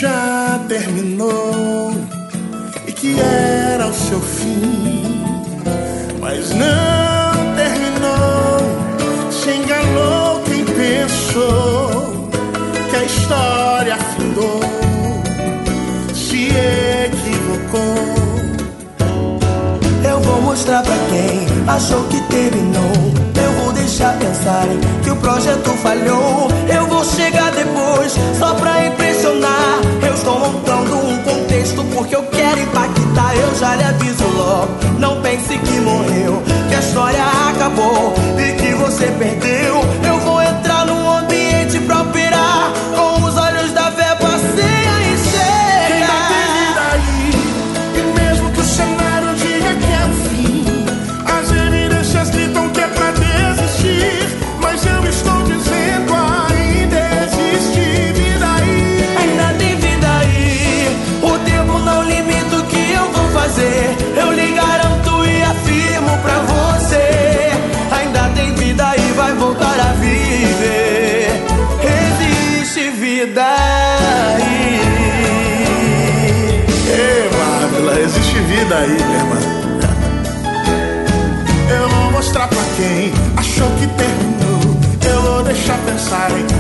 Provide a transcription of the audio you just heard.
já terminou e que era o seu fim, mas não terminou. Se enganou quem pensou que a história afundou, se equivocou. Eu vou mostrar pra quem achou que terminou. Eu vou deixar pensarem que o projeto falhou. Eu vou chegar depois só pra impressionar. Eu estou montando um contexto porque eu quero impactar. Eu já lhe aviso logo, não pense que morreu, que a história acabou e que você perdeu. Eu vou entrar num ambiente pra operar com os olhos da fé, passei a enxergar. Quem vai ter vida aí? E mesmo que o cenário diga que é o fim, as evidências gritam que é pra desistir, mas eu estou dizendo ainda existe vida aí. Ainda tem vida aí. O tempo não limita o que eu vou fazer. Eu lhe garanto e afirmo pra você, ainda tem vida aí, vai voltar a viver. Existe vida aí. Ei, Marvela, existe vida aí, minha irmã. Eu vou mostrar pra quem achou que terminou. Eu vou deixar pensarem